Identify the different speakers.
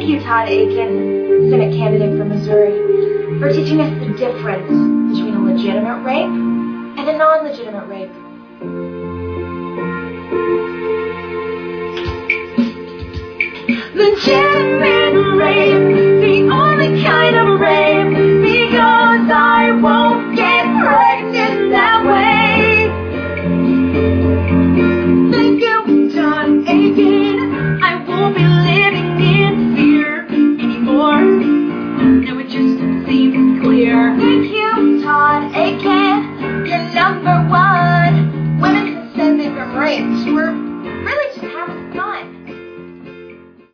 Speaker 1: Thank you, Todd Aiken, Senate candidate from Missouri, for teaching us the difference between a legitimate rape and a non-legitimate rape.
Speaker 2: Legitimate rape, the only kind of rape, because I won't get pregnant that way. Thank you, Todd Aiken. I won't be living in fear anymore. Now it just seems clear.
Speaker 1: Thank you, Todd Aiken.